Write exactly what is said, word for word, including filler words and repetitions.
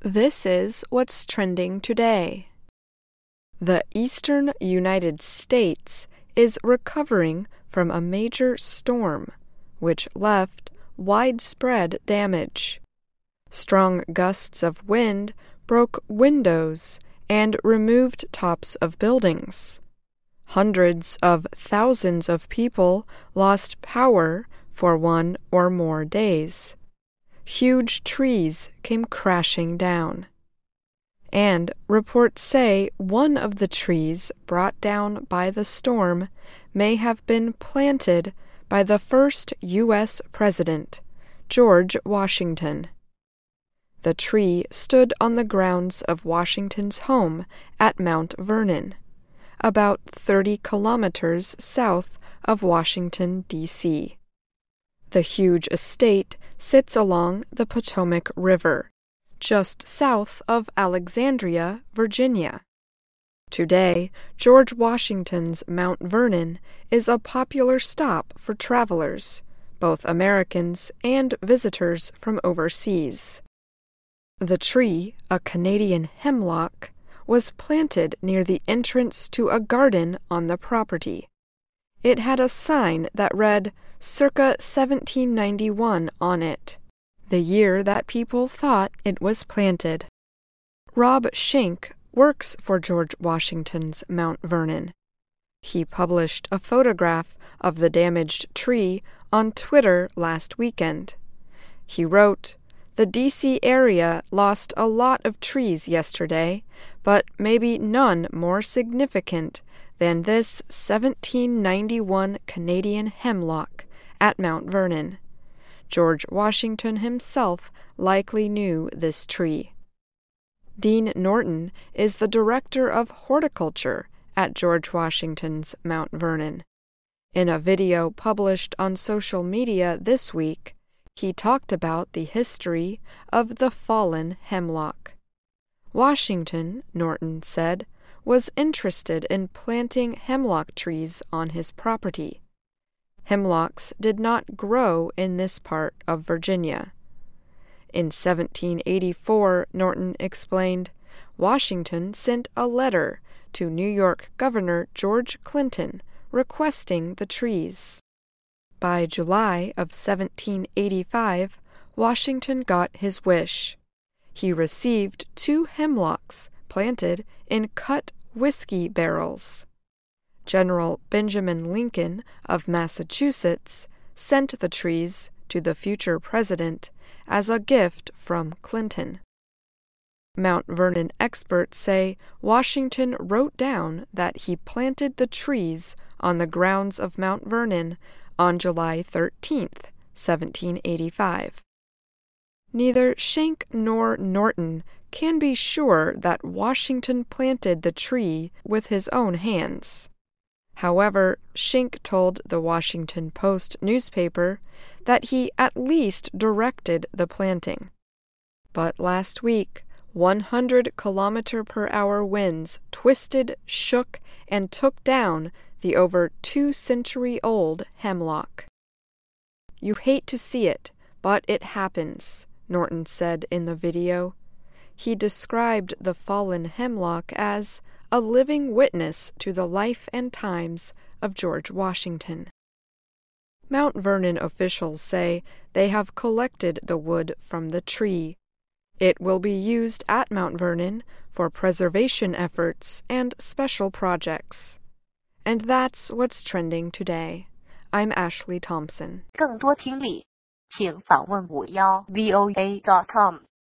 This is what's trending today. The eastern United States is recovering from a major storm, which left widespread damage. Strong gusts of wind broke windows and removed tops of buildings. Hundreds of thousands of people lost power for one or more days. Huge trees came crashing down. And reports say one of the trees brought down by the storm may have been planted by the first U S president, George Washington. The tree stood on the grounds of Washington's home at Mount Vernon, about thirty kilometers south of Washington, D C The huge estate sits along the Potomac River, just south of Alexandria, Virginia. Today, George Washington's Mount Vernon is a popular stop for travelers, both Americans and visitors from overseas. The tree, a Canadian hemlock, was planted near the entrance to a garden on the property. It had a sign that read circa seventeen ninety-one on it, the year that people thought it was planted. Rob Schenck works for George Washington's Mount Vernon. He published a photograph of the damaged tree on Twitter last weekend. He wrote, "The D C area lost a lot of trees yesterday, but maybe none more significant than this seventeen ninety-one Canadian hemlock at Mount Vernon. George Washington himself likely knew this tree." Dean Norton is the director of horticulture at George Washington's Mount Vernon. In a video published on social media this week, he talked about the history of the fallen hemlock. Washington, Norton said, was interested in planting hemlock trees on his property. Hemlocks did not grow in this part of Virginia. In seventeen eighty-four, Norton explained, Washington sent a letter to New York Governor George Clinton requesting the trees. By July of seventeen eighty-five, Washington got his wish. He received two hemlocks planted in cut whiskey barrels. General Benjamin Lincoln of Massachusetts sent the trees to the future president as a gift from Clinton. Mount Vernon experts say Washington wrote down that he planted the trees on the grounds of Mount Vernon on July thirteenth, seventeen eighty-five. Neither Schenck nor Norton can be sure that Washington planted the tree with his own hands. However, Schenck told the Washington Post newspaper that he at least directed the planting. But last week, one hundred kilometer per hour winds twisted, shook, and took down the over two-century-old hemlock. "You hate to see it, but it happens," Norton said in the video. He described the fallen hemlock as a living witness to the life and times of George Washington. Mount Vernon officials say they have collected the wood from the tree. It will be used at Mount Vernon for preservation efforts and special projects. And that's what's trending today. I'm Ashley Thompson. 更多听力，请访问五幺 V O A dot com。